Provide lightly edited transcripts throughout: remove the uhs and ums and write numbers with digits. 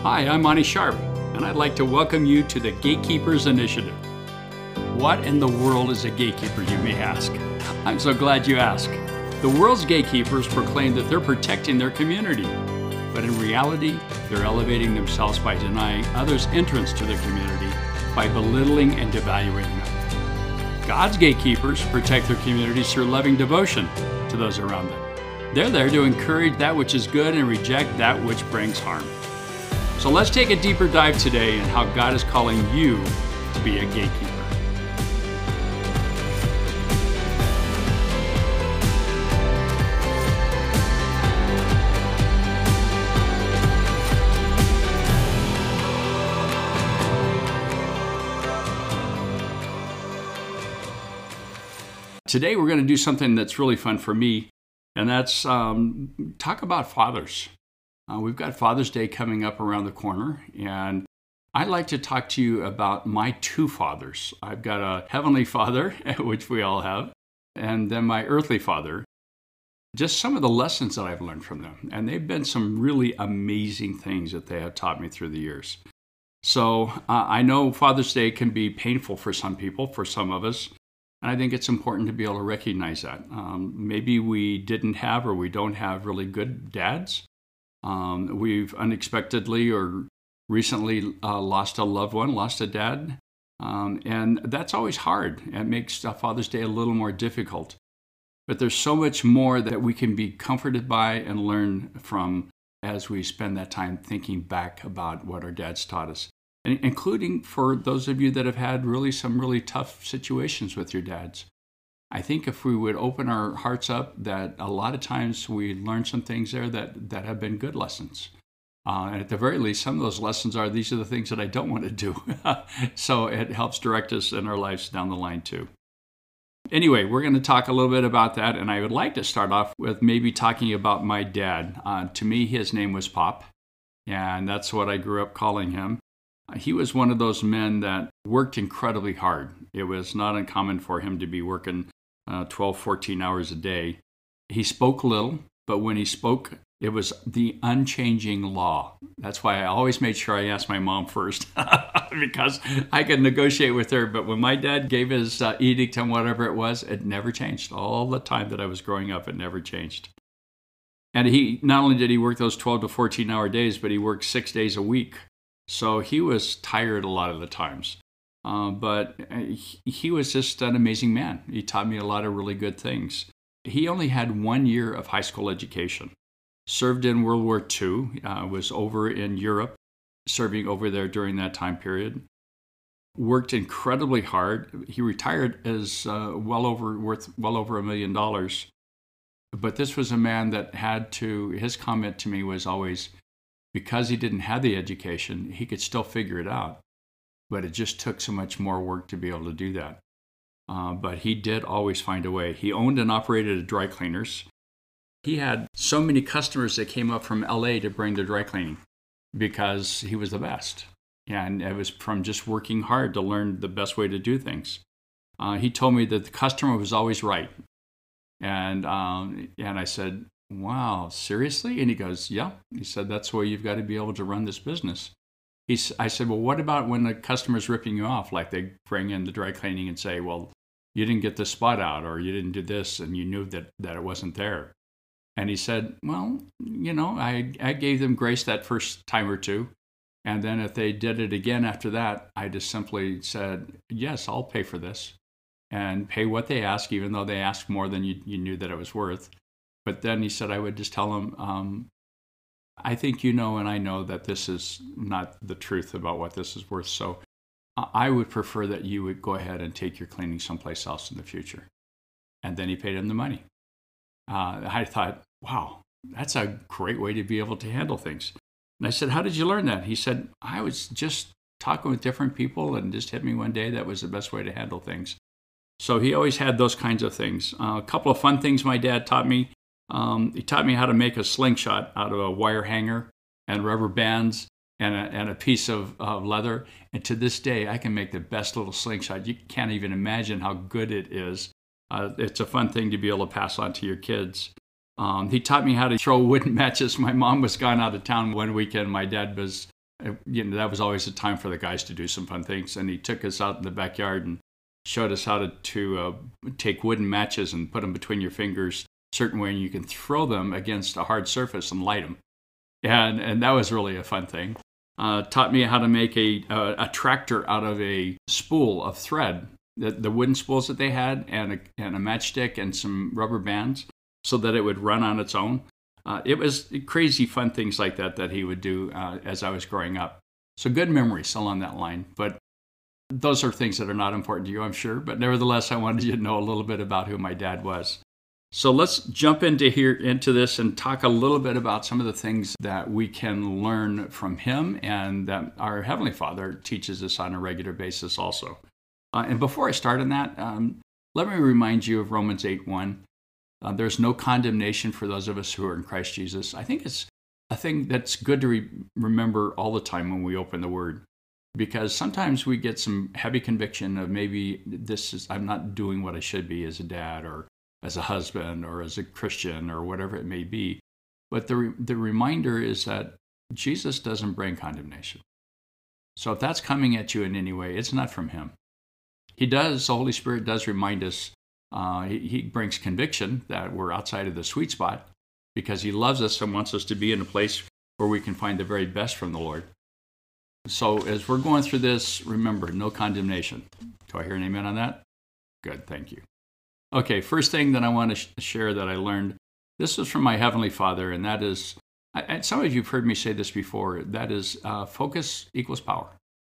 Hi, I'm Monty Sharp, and I'd like to welcome you to the Gatekeepers Initiative. What in the world is a gatekeeper, you may ask? I'm so glad you asked. The world's gatekeepers proclaim that they're protecting their community, but in reality, they're elevating themselves by denying others entrance to their community, by belittling and devaluing them. God's gatekeepers protect their communities through loving devotion to those around them. They're there to encourage that which is good and reject that which brings harm. So let's take a deeper dive today in how God is calling you to be a gatekeeper. Today we're going to do something that's really fun for me, and that's talk about fathers. We've got Father's Day coming up around the corner, and I'd like to talk to you about my two fathers. I've got a heavenly father, which we all have, and then my earthly father. Just some of the lessons that I've learned from them, and they've been some really amazing things that they have taught me through the years. So I know Father's Day can be painful for some people, for some of us, and I think it's important to be able to recognize that. Maybe we didn't have or we don't have really good dads. We've unexpectedly or recently lost a loved one, lost a dad, and that's always hard. It makes Father's Day a little more difficult. But there's so much more that we can be comforted by and learn from as we spend that time thinking back about what our dads taught us, and including for those of you that have had some really tough situations with your dads. I think if we would open our hearts up, that a lot of times we learn some things there that have been good lessons. And at the very least, some of those lessons are, these are the things that I don't want to do. So it helps direct us in our lives down the line too. Anyway, we're going to talk a little bit about that, and I would like to start off with maybe talking about my dad. To me, his name was Pop, and that's what I grew up calling him. He was one of those men that worked incredibly hard. It was not uncommon for him to be working 12, 14 hours a day. He spoke little, but when he spoke, it was the unchanging law. That's why I always made sure I asked my mom first, because I could negotiate with her. But when my dad gave his edict on whatever it was, it never changed. All the time that I was growing up, it never changed. And he not only did he work those 12 to 14-hour days, but he worked 6 days a week. So he was tired a lot of the times. But he was just an amazing man. He taught me a lot of really good things. He only had 1 year of high school education. Served in World War II, was over in Europe, serving over there during that time period. Worked incredibly hard. He retired as worth well over $1 million. But this was a man that his comment to me was always, because he didn't have the education, he could still figure it out. But it just took so much more work to be able to do that. But he did always find a way. He owned and operated a dry cleaners. He had so many customers that came up from LA to bring their dry cleaning because he was the best. And it was from just working hard to learn the best way to do things. He told me that the customer was always right. And I said, wow, seriously? And he goes, yeah. He said, that's why you've got to be able to run this business. I said, well, what about when the customer's ripping you off? Like they bring in the dry cleaning and say, well, you didn't get the spot out, or you didn't do this, and you knew that it wasn't there. And he said, well, I gave them grace that first time or two. And then if they did it again after that, I just simply said, yes, I'll pay for this, and pay what they ask, even though they asked more than you knew that it was worth. But then he said, I would just tell them, I think you know and I know that this is not the truth about what this is worth. So I would prefer that you would go ahead and take your cleaning someplace else in the future. And then he paid him the money. I thought, wow, that's a great way to be able to handle things. And I said, how did you learn that? He said, I was just talking with different people and just hit me one day that was the best way to handle things. So he always had those kinds of things. A couple of fun things my dad taught me. He taught me how to make a slingshot out of a wire hanger and rubber bands and a piece of leather. And to this day, I can make the best little slingshot. You can't even imagine how good it is. It's a fun thing to be able to pass on to your kids. He taught me how to throw wooden matches. My mom was gone out of town one weekend. My dad was that was always a time for the guys to do some fun things. And he took us out in the backyard and showed us how to take wooden matches and put them between your fingers a certain way, and you can throw them against a hard surface and light them. And that was really a fun thing. Taught me how to make a tractor out of a spool of thread, the wooden spools that they had, and a matchstick and some rubber bands so that it would run on its own. It was crazy fun things like that he would do as I was growing up. So good memories along that line. But those are things that are not important to you, I'm sure. But nevertheless, I wanted you to know a little bit about who my dad was. So let's jump into this and talk a little bit about some of the things that we can learn from him and that our Heavenly Father teaches us on a regular basis also. And before I start on that, let me remind you of Romans 8:1. There's no condemnation for those of us who are in Christ Jesus. I think it's a thing that's good to remember all the time when we open the Word, because sometimes we get some heavy conviction of maybe I'm not doing what I should be as a dad or as a husband or as a Christian or whatever it may be. But the reminder is that Jesus doesn't bring condemnation. So if that's coming at you in any way, it's not from him. The Holy Spirit does remind us. He brings conviction that we're outside of the sweet spot because he loves us and wants us to be in a place where we can find the very best from the Lord. So as we're going through this, remember, no condemnation. Do I hear an amen on that? Good, thank you. Okay, first thing that I want to share that I learned, this is from my Heavenly Father, and that is, some of you have heard me say this before, that is focus equals power.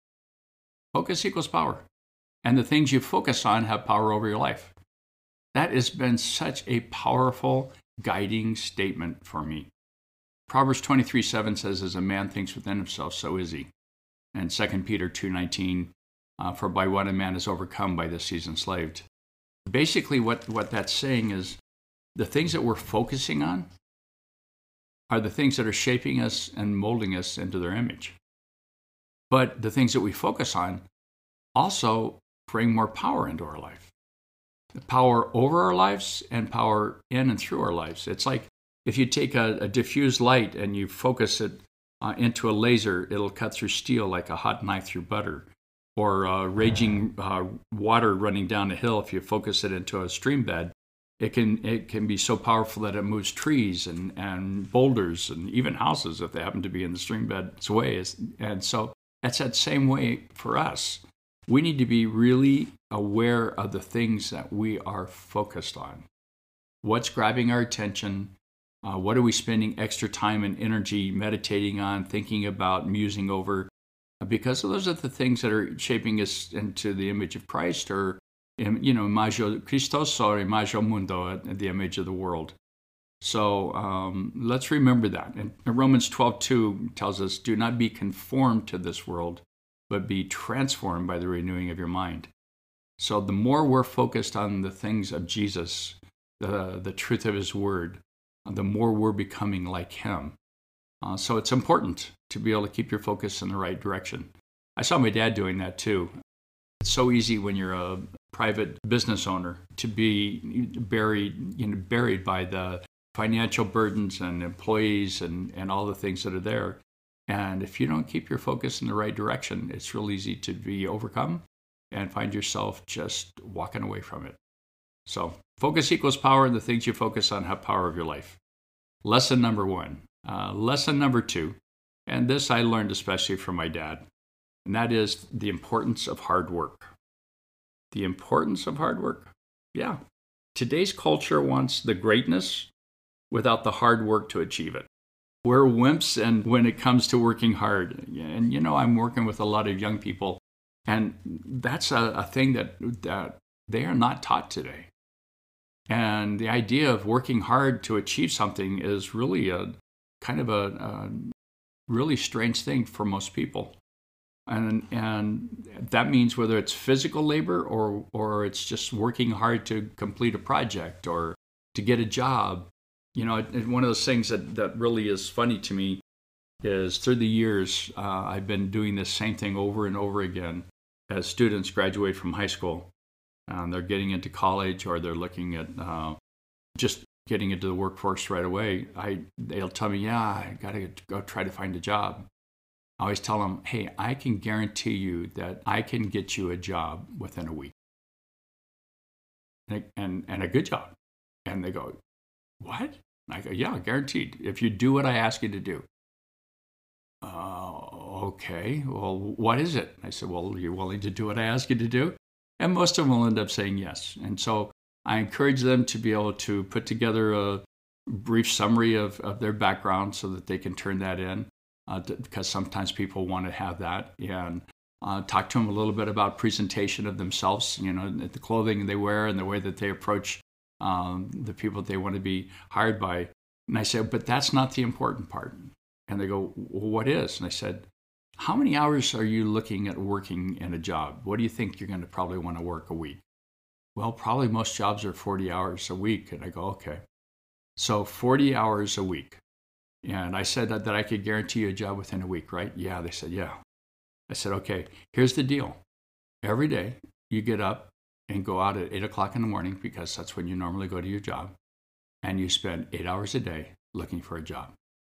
Focus equals power. And the things you focus on have power over your life. That has been such a powerful guiding statement for me. Proverbs 23:7 says, as a man thinks within himself, so is he. And 2 Peter 2:19, for by what a man is overcome, by this he's enslaved. Basically, what that's saying is the things that we're focusing on are the things that are shaping us and molding us into their image. But the things that we focus on also bring more power into our life. The power over our lives and power in and through our lives. It's like if you take a diffused light and you focus it into a laser, it'll cut through steel like a hot knife through butter. Or raging water running down a hill, if you focus it into a stream bed, it can be so powerful that it moves trees and boulders and even houses if they happen to be in the stream bed's way. And so that's that same way for us. We need to be really aware of the things that we are focused on. What's grabbing our attention? What are we spending extra time and energy meditating on, thinking about, musing over? Because those are the things that are shaping us into the image of Christ, or, imago Christos or imago mundo, the image of the world. So let's remember that. And Romans 12:2 tells us, do not be conformed to this world, but be transformed by the renewing of your mind. So the more we're focused on the things of Jesus, the truth of his word, the more we're becoming like him. So it's important to be able to keep your focus in the right direction. I saw my dad doing that too. It's so easy when you're a private business owner to be buried by the financial burdens and employees and all the things that are there. And if you don't keep your focus in the right direction, it's real easy to be overcome and find yourself just walking away from it. So focus equals power, and the things you focus on have power of your life. Lesson number 1. Lesson number 2, and this I learned especially from my dad, and that is the importance of hard work. The importance of hard work? Yeah. Today's culture wants the greatness without the hard work to achieve it. We're wimps and when it comes to working hard. And I'm working with a lot of young people, and that's a thing that they are not taught today. And the idea of working hard to achieve something is really a really strange thing for most people. And that means whether it's physical labor or it's just working hard to complete a project or to get a job. One of those things that really is funny to me is through the years, I've been doing this same thing over and over again as students graduate from high school. They're getting into college or they're looking at just getting into the workforce right away. They'll tell me, I got to go try to find a job. I always tell them, hey, I can guarantee you that I can get you a job within a week. And a good job. And they go, what? And I go, yeah, guaranteed. If you do what I ask you to do. Okay, well, what is it? I said, well, you're willing to do what I ask you to do? And most of them will end up saying yes. And so I encourage them to be able to put together a brief summary of their background so that they can turn that in, because sometimes people want to have that. And talk to them a little bit about presentation of themselves, the clothing they wear and the way that they approach the people they want to be hired by. And I said, but that's not the important part. And they go, well, what is? And I said, how many hours are you looking at working in a job? What do you think you're going to probably want to work a week? Well, probably most jobs are 40 hours a week. And I go, okay. So 40 hours a week. And I said that I could guarantee you a job within a week, right? Yeah, they said, yeah. I said, okay, here's the deal. Every day you get up and go out at 8 o'clock in the morning, because that's when you normally go to your job, and you spend 8 hours a day looking for a job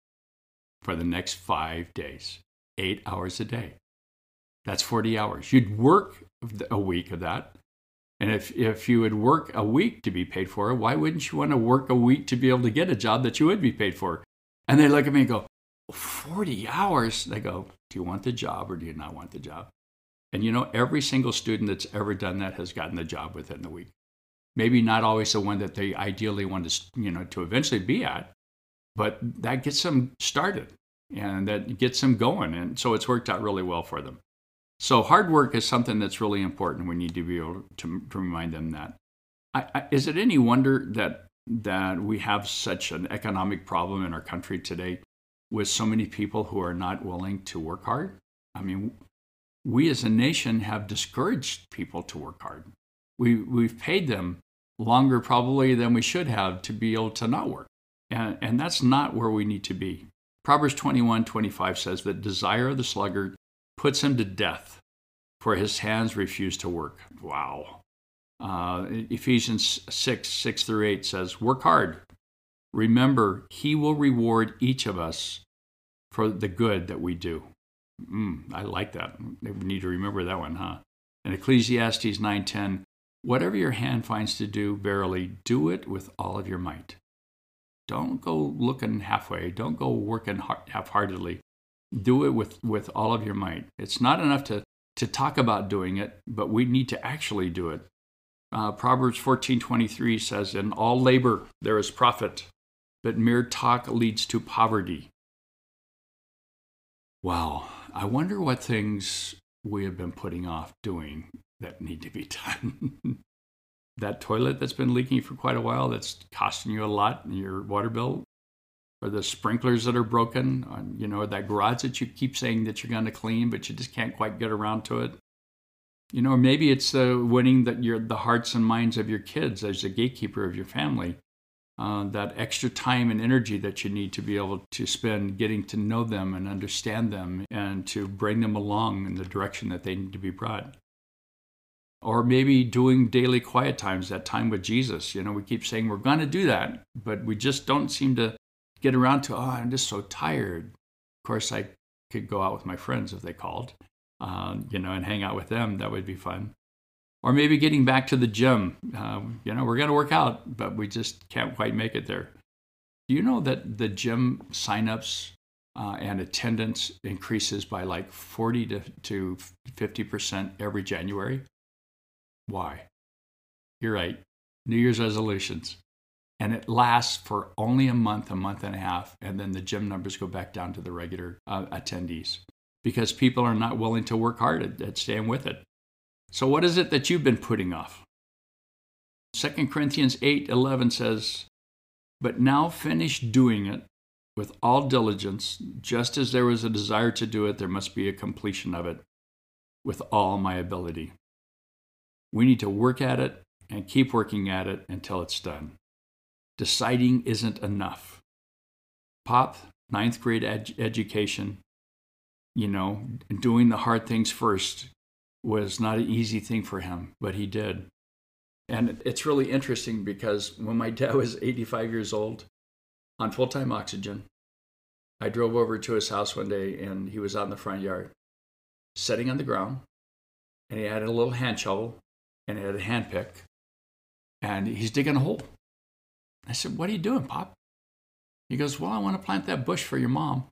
for the next 5 days, 8 hours a day. That's 40 hours. You'd work a week of that. And if you would work a week to be paid for it, why wouldn't you want to work a week to be able to get a job that you would be paid for? And they look at me and go, 40 hours? They go, do you want the job or do you not want the job? And every single student that's ever done that has gotten the job within the week. Maybe not always the one that they ideally want to eventually be at, but that gets them started and that gets them going. And so it's worked out really well for them. So hard work is something that's really important. We need to be able to remind them that. Is it any wonder that we have such an economic problem in our country today with so many people who are not willing to work hard? I mean, we as a nation have discouraged people to work hard. We've paid them longer probably than we should have to be able to not work. And that's not where we need to be. Proverbs 21:25 says that desire of the sluggard puts him to death, for his hands refuse to work. Wow. Ephesians 6:6-8 says, work hard. Remember, he will reward each of us for the good that we do. I like that. We need to remember that one, huh? And Ecclesiastes 9:10, whatever your hand finds to do, verily, do it with all of your might. Don't go looking halfway. Don't go working half-heartedly. Do it with all of your might. It's not enough to talk about doing it, but we need to actually do it. Proverbs 14:23 says, in all labor there is profit, but mere talk leads to poverty. Wow. I wonder what things we have been putting off doing that need to be done. That toilet that's been leaking for quite a while, that's costing you a lot in your water bill, or the sprinklers that are broken, that garage that you keep saying that you're going to clean, but you just can't quite get around to it. Maybe it's winning the hearts and minds of your kids as the gatekeeper of your family. That extra time and energy that you need to be able to spend getting to know them and understand them and to bring them along in the direction that they need to be brought. Or maybe doing daily quiet times, that time with Jesus. We keep saying we're going to do that, but we just don't seem to get around to, I'm just so tired. Of course, I could go out with my friends if they called, and hang out with them. That would be fun. Or maybe getting back to the gym. We're going to work out, but we just can't quite make it there. Do you know that the gym signups and attendance increases by like 40 to 50% every January? Why? You're right. New Year's resolutions. And it lasts for only a month and a half, and then the gym numbers go back down to the regular attendees because people are not willing to work hard at staying with it. So what is it that you've been putting off? 2 Corinthians 8:11 says, but now finish doing it with all diligence, just as there was a desire to do it, there must be a completion of it with all my ability. We need to work at it and keep working at it until it's done. Deciding isn't enough. Pop, 9th grade education, doing the hard things first was not an easy thing for him, but he did. And it's really interesting because when my dad was 85 years old, on full-time oxygen, I drove over to his house one day, and he was out in the front yard, sitting on the ground, and he had a little hand shovel, and he had a hand pick, and he's digging a hole. I said, "What are you doing, Pop?" He goes, "Well, I want to plant that bush for your mom."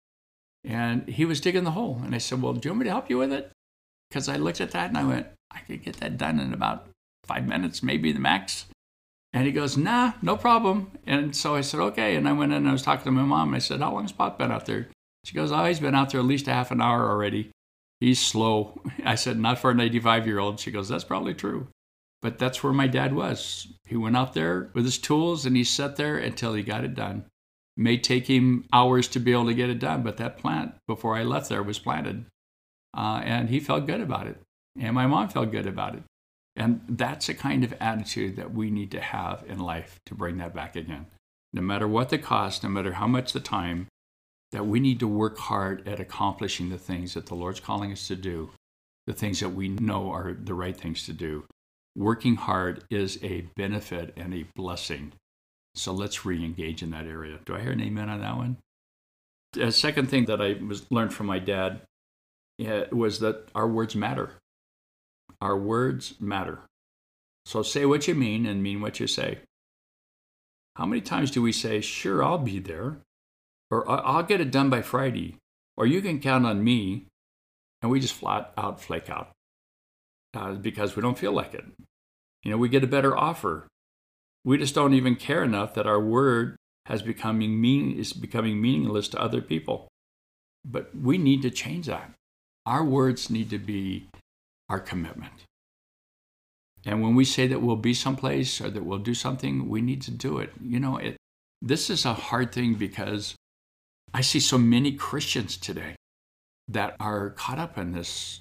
And he was digging the hole. And I said, "Well, do you want me to help you with it?" Because I looked at that and I went, I could get that done in about 5 minutes, maybe the max. And he goes, "Nah, no problem." And so I said, "Okay." And I went in and I was talking to my mom. And I said, "How long has Pop been out there?" She goes, "Oh, he's been out there at least a half an hour already. He's slow." I said, "Not for an 85-year-old. She goes, "That's probably true." But that's where my dad was. He went out there with his tools and he sat there until he got it done. It may take him hours to be able to get it done, but that plant, before I left there, was planted. And he felt good about it. And my mom felt good about it. And that's a kind of attitude that we need to have in life to bring that back again. No matter what the cost, no matter how much the time, that we need to work hard at accomplishing the things that the Lord's calling us to do, the things that we know are the right things to do. Working hard is a benefit and a blessing. So let's re-engage in that area. Do I hear an amen on that one? The second thing that I learned from my dad was that our words matter. Our words matter. So say what you mean and mean what you say. How many times do we say, "Sure, I'll be there," or "I'll get it done by Friday," or "You can count on me," and we just flat out flake out because we don't feel like it. We get a better offer. We just don't even care enough that our word is becoming meaningless to other people. But we need to change that. Our words need to be our commitment. And when we say that we'll be someplace or that we'll do something, we need to do it. This is a hard thing because I see so many Christians today that are caught up in this.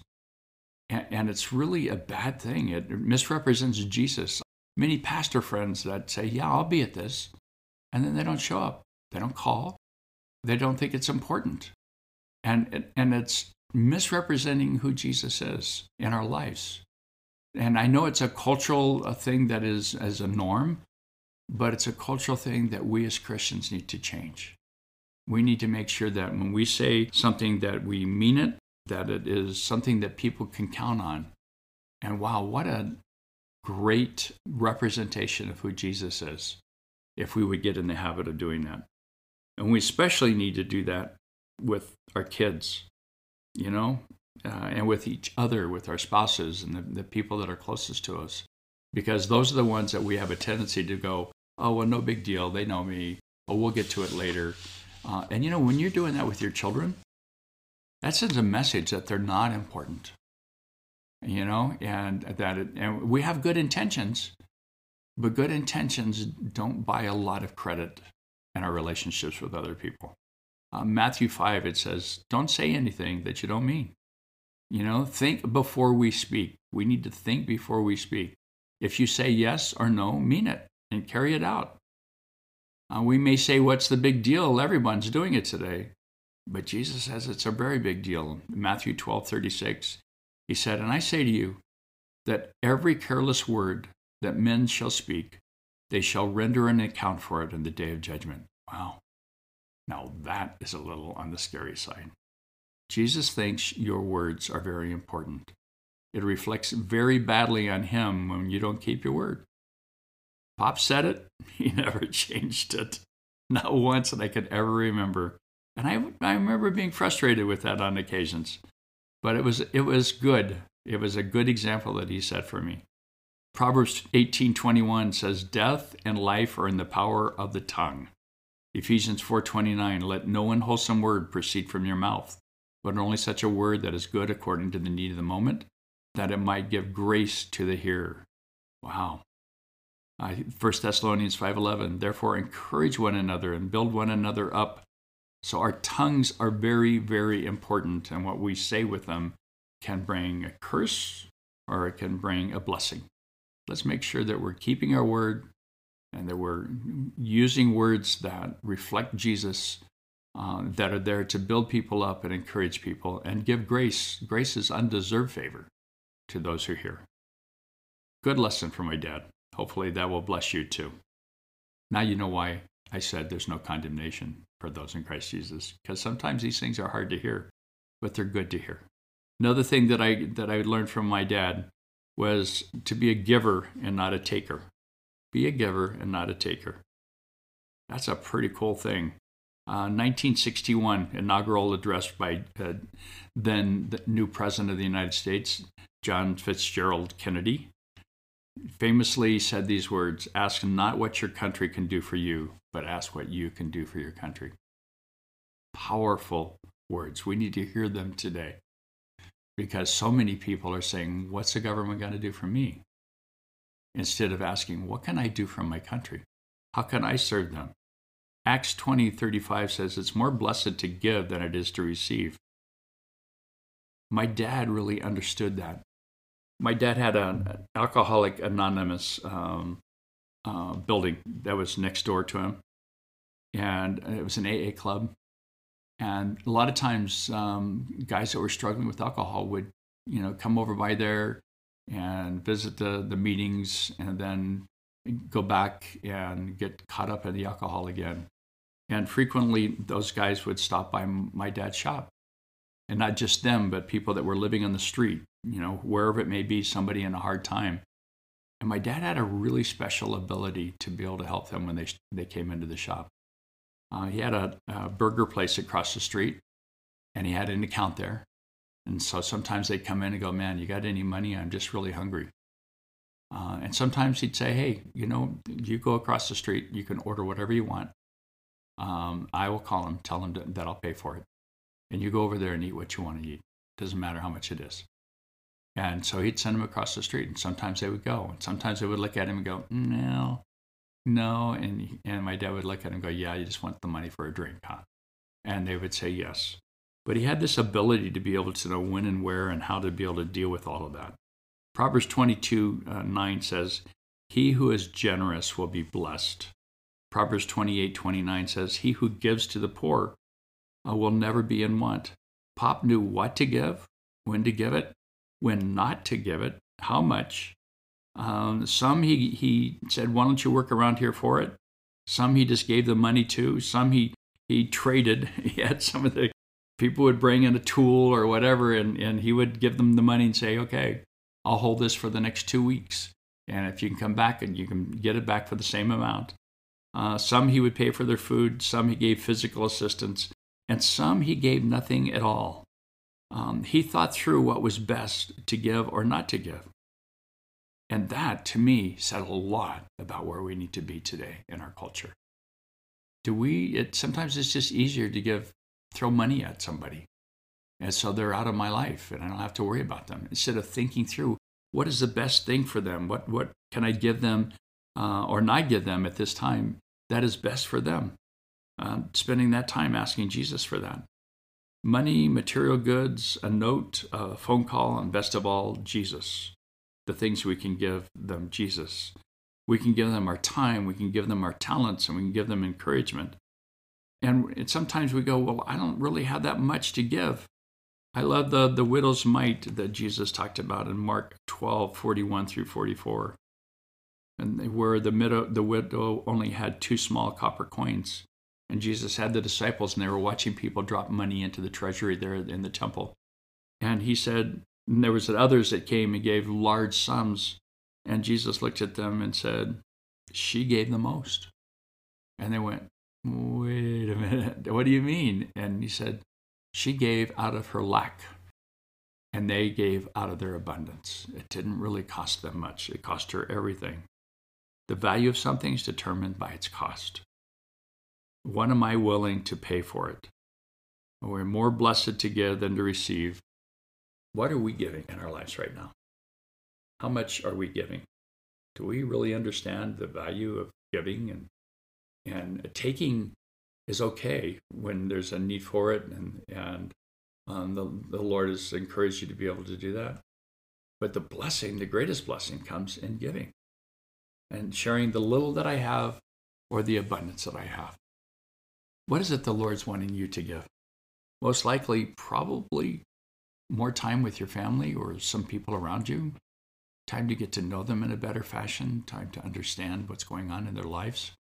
And it's really a bad thing. It misrepresents Jesus. Many pastor friends that say, "Yeah, I'll be at this," and then they don't show up. They don't call. They don't think it's important. And it's misrepresenting who Jesus is in our lives. And I know it's a cultural thing that is as a norm, but it's a cultural thing that we as Christians need to change. We need to make sure that when we say something that we mean it, that it is something that people can count on. And wow, what a great representation of who Jesus is if we would get in the habit of doing that. And we especially need to do that with our kids, and with each other, with our spouses and the people that are closest to us. Because those are the ones that we have a tendency to go, "Oh, well, no big deal. They know me. Oh, we'll get to it later." And when you're doing that with your children, that sends a message that they're not important. And we have good intentions, but good intentions don't buy a lot of credit in our relationships with other people. Matthew 5, it says, "Don't say anything that you don't mean." Think before we speak. We need to think before we speak. If you say yes or no, mean it and carry it out. We may say, "What's the big deal? Everyone's doing it today." But Jesus says it's a very big deal. In Matthew 12:36, he said, "And I say to you that every careless word that men shall speak, they shall render an account for it in the day of judgment." Wow. Now that is a little on the scary side. Jesus thinks your words are very important. It reflects very badly on him when you don't keep your word. Pop said it. He never changed it. Not once that I could ever remember. And I remember being frustrated with that on occasions. But it was good. It was a good example that he set for me. Proverbs 18:21 says, "Death and life are in the power of the tongue." Ephesians 4:29, "Let no unwholesome word proceed from your mouth, but only such a word that is good according to the need of the moment, that it might give grace to the hearer." Wow. 1 Thessalonians 5:11, "Therefore encourage one another and build one another up." So our tongues are very, very important, and what we say with them can bring a curse or it can bring a blessing. Let's make sure that we're keeping our word and that we're using words that reflect Jesus, that are there to build people up and encourage people and give grace. Grace is undeserved favor to those who hear. Good lesson from my dad. Hopefully that will bless you too. Now you know why I said there's no condemnation for those in Christ Jesus, because sometimes these things are hard to hear, but they're good to hear. Another thing that I learned from my dad was to be a giver and not a taker. Be a giver and not a taker. That's a pretty cool thing. 1961 inaugural address by then the new president of the United States, John Fitzgerald Kennedy, famously said these words: "Ask not what your country can do for you, but ask what you can do for your country." Powerful words. We need to hear them today, because so many people are saying, what's the government going to do for me? Instead of asking, what can I do for my country? How can I serve them? Acts 20:35 says it's more blessed to give than it is to receive. My dad really understood that. My dad had an Alcoholic Anonymous building that was next door to him, and it was an AA club. And a lot of times, guys that were struggling with alcohol would, come over by there and visit the meetings, and then go back and get caught up in the alcohol again. And frequently, those guys would stop by my dad's shop, and not just them, but people that were living on the street, wherever it may be, somebody in a hard time. And my dad had a really special ability to be able to help them when they came into the shop. He had a burger place across the street, and he had an account there. And so sometimes they'd come in and go, "Man, you got any money? I'm just really hungry." And sometimes he'd say, "Hey, you go across the street, you can order whatever you want. I will call him, tell him that I'll pay for it. And you go over there and eat what you want to eat. Doesn't matter how much it is." And so he'd send them across the street, and sometimes they would go. And sometimes they would look at him and go, "No. And my dad would look at him and go, "Yeah, you just want the money for a drink, huh?" And they would say yes. But he had this ability to be able to know when and where and how to be able to deal with all of that. Proverbs 22:9 says, "He who is generous will be blessed." Proverbs 28:29 says, "He who gives to the poor will never be in want." Pop knew what to give, when to give it, when not to give it, how much. Some he said, "Why don't you work around here for it?" Some he just gave the money to. Some he traded. He had some of the people would bring in a tool or whatever, and he would give them the money and say, "Okay, I'll hold this for the next 2 weeks. And if you can come back and you can get it back for the same amount." Some he would pay for their food. Some he gave physical assistance. And some he gave nothing at all. He thought through what was best to give or not to give. And that, to me, said a lot about where we need to be today in our culture. Sometimes it's just easier to throw money at somebody. And so they're out of my life and I don't have to worry about them. Instead of thinking through, what is the best thing for them? What can I give them or not give them at this time that is best for them? Spending that time asking Jesus for that. Money, material goods, a note, a phone call, and best of all, Jesus. The things we can give them, Jesus. We can give them our time, we can give them our talents, and we can give them encouragement. And sometimes we go, well, I don't really have that much to give. I love the widow's mite that Jesus talked about in Mark 12:41 through 44, and where the widow only had 2 small copper coins. And Jesus had the disciples, and they were watching people drop money into the treasury there in the temple. And he said, and there was others that came and gave large sums. And Jesus looked at them and said, "She gave the most." And they went, "Wait a minute, what do you mean?" And he said, "She gave out of her lack, and they gave out of their abundance." It didn't really cost them much. It cost her everything. The value of something is determined by its cost. What am I willing to pay for it? We're more blessed to give than to receive. What are we giving in our lives right now? How much are we giving? Do we really understand the value of giving? And taking is okay when there's a need for it, and the Lord has encouraged you to be able to do that. But the greatest blessing comes in giving and sharing the little that I have or the abundance that I have. What is it the Lord's wanting you to give? Most likely, probably more time with your family or some people around you, time to get to know them in a better fashion, time to understand what's going on in their lives.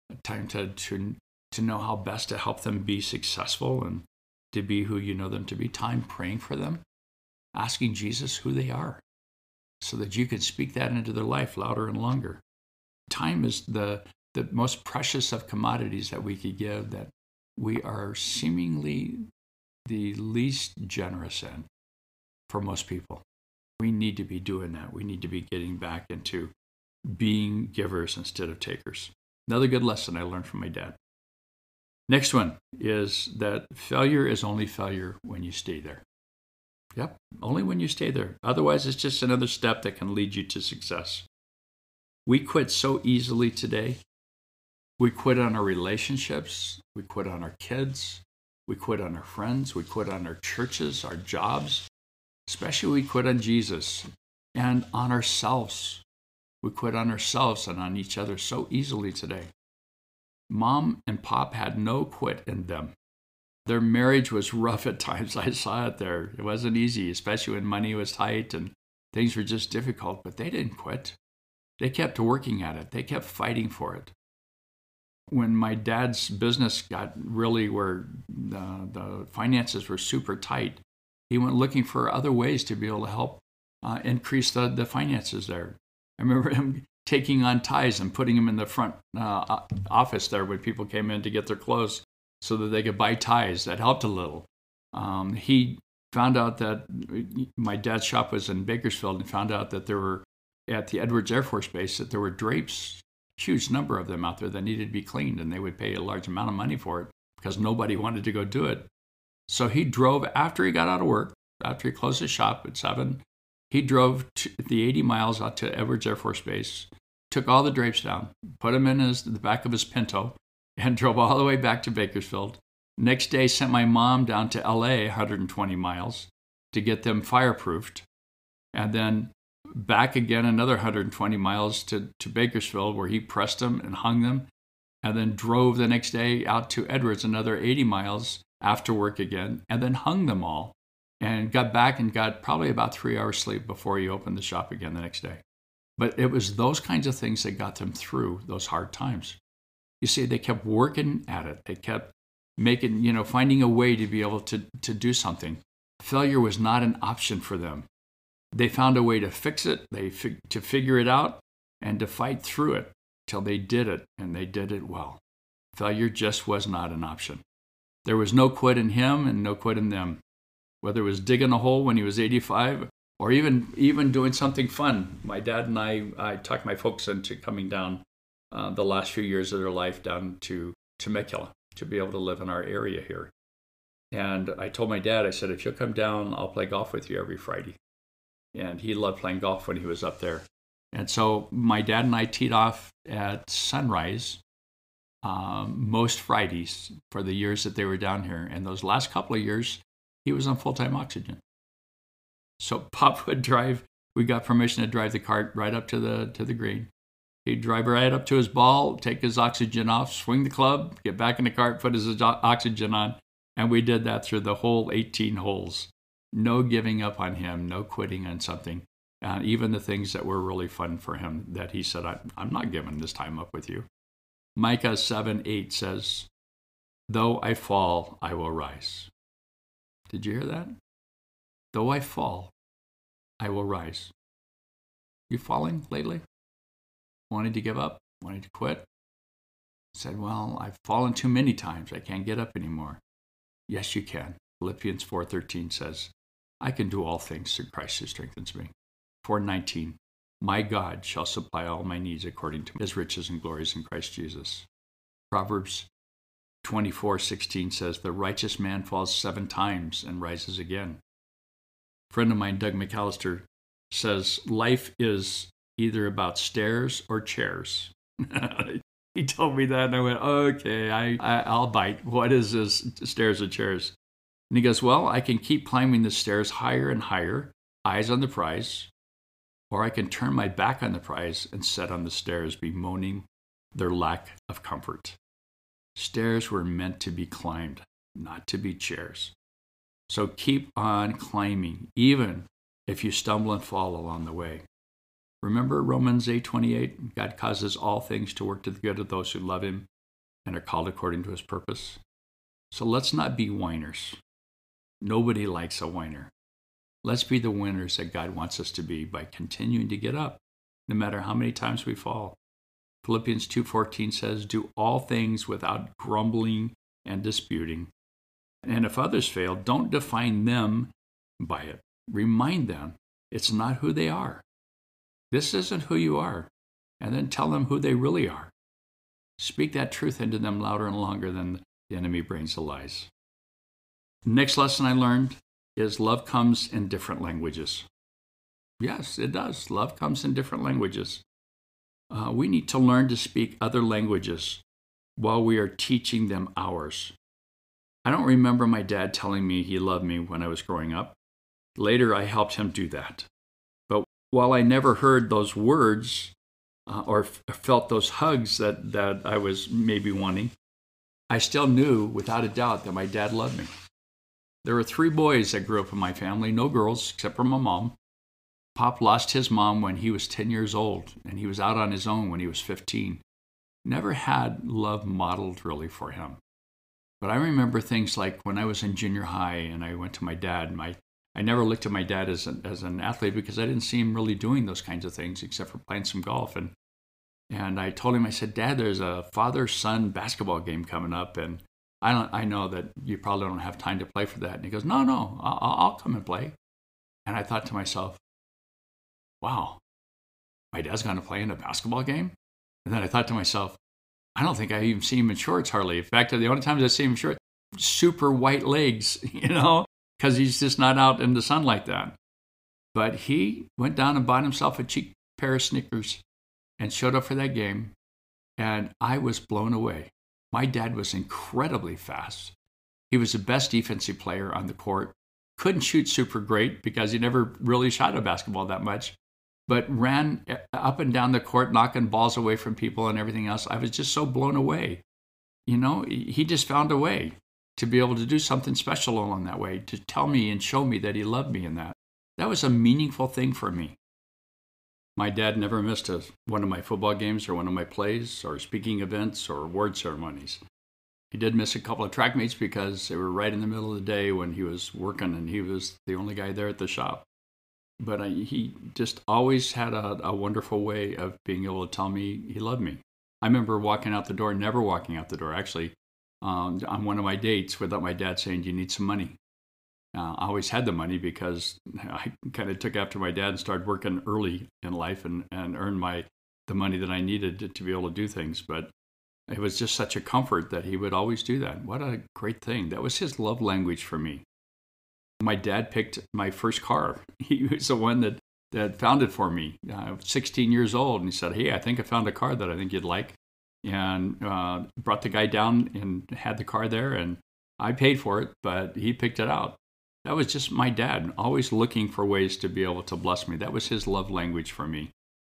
a time to know how best to help them be successful and to be who you know them to be. Time praying for them, asking Jesus who they are so that you can speak that into their life louder and longer. Time is the most precious of commodities that we could give, that we are seemingly the least generous in for most people. We need to be doing that. We need to be getting back into being givers instead of takers. Another good lesson I learned from my dad. Next one is that failure is only failure when you stay there. Yep, only when you stay there. Otherwise, it's just another step that can lead you to success. We quit so easily today. We quit on our relationships. We quit on our kids. We quit on our friends. We quit on our churches, our jobs. Especially we quit on Jesus and on ourselves. We quit on ourselves and on each other so easily today. Mom and Pop had no quit in them. Their marriage was rough at times. I saw it there. It wasn't easy, especially when money was tight and things were just difficult, but they didn't quit. They kept working at it. They kept fighting for it. When my dad's business got really where the finances were super tight, he went looking for other ways to be able to help increase the finances there. I remember him taking on ties and putting them in the front office there when people came in to get their clothes so that they could buy ties. That helped a little. He found out that my dad's shop was in Bakersfield and found out that there were, at the Edwards Air Force Base, that there were drapes, huge number of them out there that needed to be cleaned, and they would pay a large amount of money for it because nobody wanted to go do it. So he drove, after he got out of work, after he closed his shop at 7, he drove the 80 miles out to Edwards Air Force Base, took all the drapes down, put them in the back of his Pinto, and drove all the way back to Bakersfield. Next day, sent my mom down to LA, 120 miles, to get them fireproofed, and then back again another 120 miles to Bakersfield, where he pressed them and hung them, and then drove the next day out to Edwards, another 80 miles after work again, and then hung them all, and got back and got probably about 3 hours sleep before he opened the shop again the next day. But it was those kinds of things that got them through those hard times. You see, they kept working at it. They kept making, finding a way to be able to do something. Failure was not an option for them. They found a way to fix it, to figure it out, and to fight through it till they did it, and they did it well. Failure just was not an option. There was no quit in him and no quit in them. Whether it was digging a hole when he was 85 or even doing something fun. My dad and I talked my folks into coming down the last few years of their life down to Temecula to be able to live in our area here. And I told my dad, I said, if you'll come down, I'll play golf with you every Friday. And he loved playing golf when he was up there. And so my dad and I teed off at sunrise most Fridays for the years that they were down here. And those last couple of years, he was on full-time oxygen. So Pop would drive. We got permission to drive the cart right up to the green. He'd drive right up to his ball, take his oxygen off, swing the club, get back in the cart, put his oxygen on, and we did that through the whole 18 holes. No giving up on him, no quitting on something. Even the things that were really fun for him that he said, I'm not giving this time up with you. Micah 7:8 says, though I fall, I will rise. Did you hear that? Though I fall, I will rise. You falling lately? Wanting to give up? Wanting to quit? Said, well, I've fallen too many times. I can't get up anymore. Yes, you can. Philippians 4:13 says, I can do all things through Christ who strengthens me. 4:19, my God shall supply all my needs according to his riches and glories in Christ Jesus. Proverbs 24:16 says, the righteous man falls 7 times and rises again. A friend of mine, Doug McAllister, says, life is either about stairs or chairs. He told me that, and I went, okay, I'll bite. What is this, stairs or chairs? And he goes, well, I can keep climbing the stairs higher and higher, eyes on the prize, or I can turn my back on the prize and sit on the stairs, bemoaning their lack of comfort. Stairs were meant to be climbed, not to be chairs. So keep on climbing, even if you stumble and fall along the way. Remember Romans 8:28? God causes all things to work to the good of those who love him and are called according to his purpose. So let's not be whiners. Nobody likes a whiner. Let's be the winners that God wants us to be by continuing to get up, no matter how many times we fall. Philippians 2:14 says, "Do all things without grumbling and disputing." And if others fail, don't define them by it. Remind them it's not who they are. This isn't who you are. And then tell them who they really are. Speak that truth into them louder and longer than the enemy brings the lies. Next lesson I learned is love comes in different languages. Yes, it does. Love comes in different languages. We need to learn to speak other languages while we are teaching them ours. I don't remember my dad telling me he loved me when I was growing up. Later, I helped him do that. But while I never heard those words or felt those hugs that I was maybe wanting, I still knew without a doubt that my dad loved me. There were 3 boys that grew up in my family, no girls except for my mom. Pop lost his mom when he was 10 years old, and he was out on his own when he was 15. Never had love modeled really for him. But I remember things like when I was in junior high and I went to my dad. I never looked at my dad as an athlete because I didn't see him really doing those kinds of things except for playing some golf. And I told him, I said, "Dad, there's a father-son basketball game coming up, and I know that you probably don't have time to play for that." And he goes, No, I'll come and play. And I thought to myself, wow, my dad's going to play in a basketball game? And then I thought to myself, I don't think I even see him in shorts hardly. In fact, the only times I see him in shorts, super white legs, because he's just not out in the sun like that. But he went down and bought himself a cheap pair of sneakers and showed up for that game. And I was blown away. My dad was incredibly fast. He was the best defensive player on the court. Couldn't shoot super great because he never really shot a basketball that much, but ran up and down the court, knocking balls away from people and everything else. I was just so blown away. He just found a way to be able to do something special along that way, to tell me and show me that he loved me in that. That was a meaningful thing for me. My dad never missed one of my football games or one of my plays or speaking events or award ceremonies. He did miss a couple of track meets because they were right in the middle of the day when he was working and he was the only guy there at the shop. But he just always had a wonderful way of being able to tell me he loved me. I remember never walking out the door, actually, on one of my dates without my dad saying, "Do you need some money?" I always had the money because I kind of took after my dad and started working early in life and earned the money that I needed to be able to do things. But it was just such a comfort that he would always do that. What a great thing. That was his love language for me. My dad picked my first car. He was the one that found it for me. I was 16 years old, and he said, "Hey, I think I found a car that I think you'd like." And brought the guy down and had the car there, and I paid for it, but he picked it out. That was just my dad, always looking for ways to be able to bless me. That was his love language for me.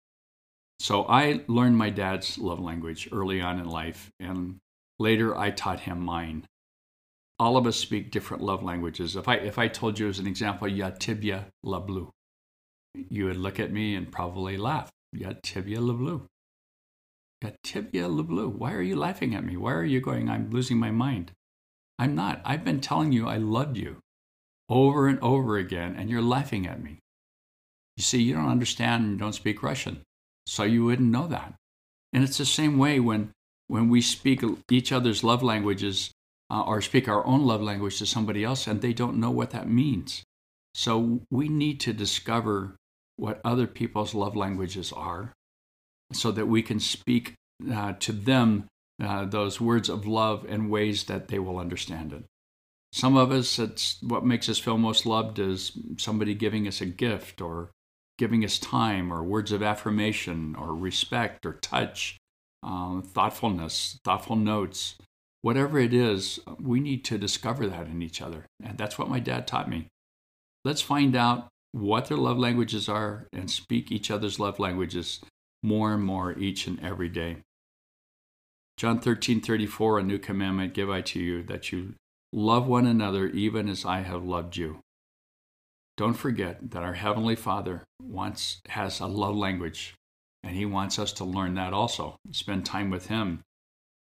So I learned my dad's love language early on in life, and later I taught him mine. All of us speak different love languages. If I told you as an example, "Ya tibia la blue," you would look at me and probably laugh. "Ya tibia la blue. Ya tibia la blue. Why are you laughing at me? Why are you going, I'm losing my mind?" I'm not. I've been telling you I loved you over and over again, and you're laughing at me. You see, you don't understand and don't speak Russian, so you wouldn't know that. And it's the same way when we speak each other's love languages or speak our own love language to somebody else, and they don't know what that means. So we need to discover what other people's love languages are so that we can speak to them those words of love in ways that they will understand it. Some of us, it's what makes us feel most loved is somebody giving us a gift or giving us time or words of affirmation or respect or touch, thoughtfulness, thoughtful notes. Whatever it is, we need to discover that in each other. And that's what my dad taught me. Let's find out what their love languages are and speak each other's love languages more and more each and every day. John 13:34, "A new commandment give I to you, that you love one another even as I have loved you." Don't forget that our Heavenly Father has a love language, and He wants us to learn that also. Spend time with Him,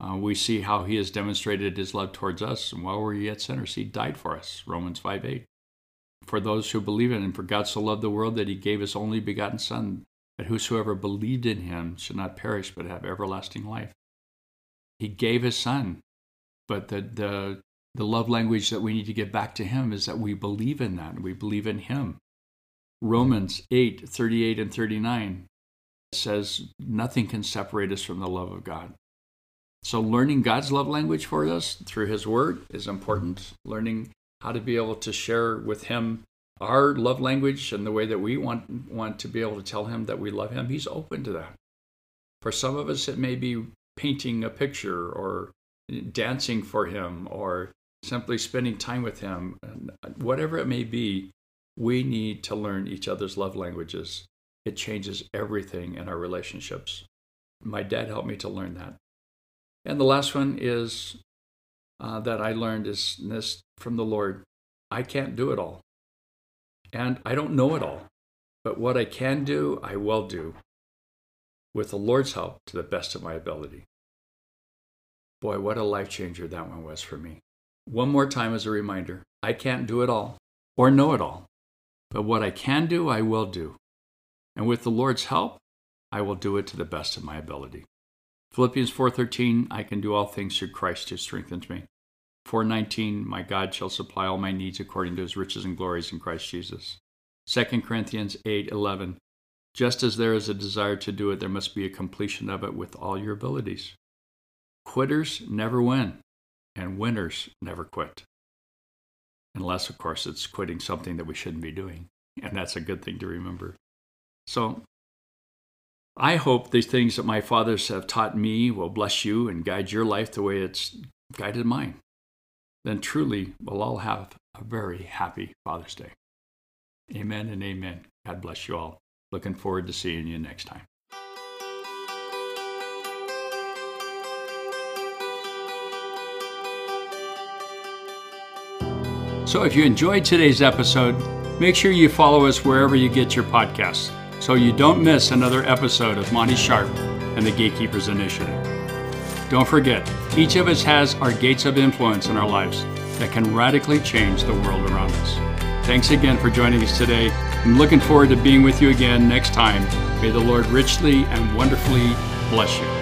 We see how he has demonstrated his love towards us. And while we were yet sinners, he died for us. Romans 5:8. For those who believe in him, for God so loved the world that he gave his only begotten Son, that whosoever believed in him should not perish but have everlasting life. He gave his Son. But the love language that we need to get back to him is that we believe in that. We believe in him. Romans 8:38 and 39 says nothing can separate us from the love of God. So learning God's love language for us through his word is important. Learning how to be able to share with him our love language and the way that we want to be able to tell him that we love him, he's open to that. For some of us, it may be painting a picture or dancing for him or simply spending time with him. Whatever it may be, we need to learn each other's love languages. It changes everything in our relationships. My dad helped me to learn that. And the last one is that I learned is this from the Lord. I can't do it all. And I don't know it all. But what I can do, I will do. With the Lord's help to the best of my ability. Boy, what a life changer that one was for me. One more time as a reminder. I can't do it all or know it all. But what I can do, I will do. And with the Lord's help, I will do it to the best of my ability. Philippians 4:13, I can do all things through Christ who strengthens me. 4:19, my God shall supply all my needs according to his riches and glories in Christ Jesus. 2 Corinthians 8:11, just as there is a desire to do it, there must be a completion of it with all your abilities. Quitters never win, and winners never quit. Unless, of course, it's quitting something that we shouldn't be doing. And that's a good thing to remember. So I hope these things that my fathers have taught me will bless you and guide your life the way it's guided mine. Then truly we'll all have a very happy Father's Day. Amen and amen. God bless you all. Looking forward to seeing you next time. So if you enjoyed today's episode, make sure you follow us wherever you get your podcasts so you don't miss another episode of Monty Sharp and the Gatekeepers Initiative. Don't forget, each of us has our gates of influence in our lives that can radically change the world around us. Thanks again for joining us today. I'm looking forward to being with you again next time. May the Lord richly and wonderfully bless you.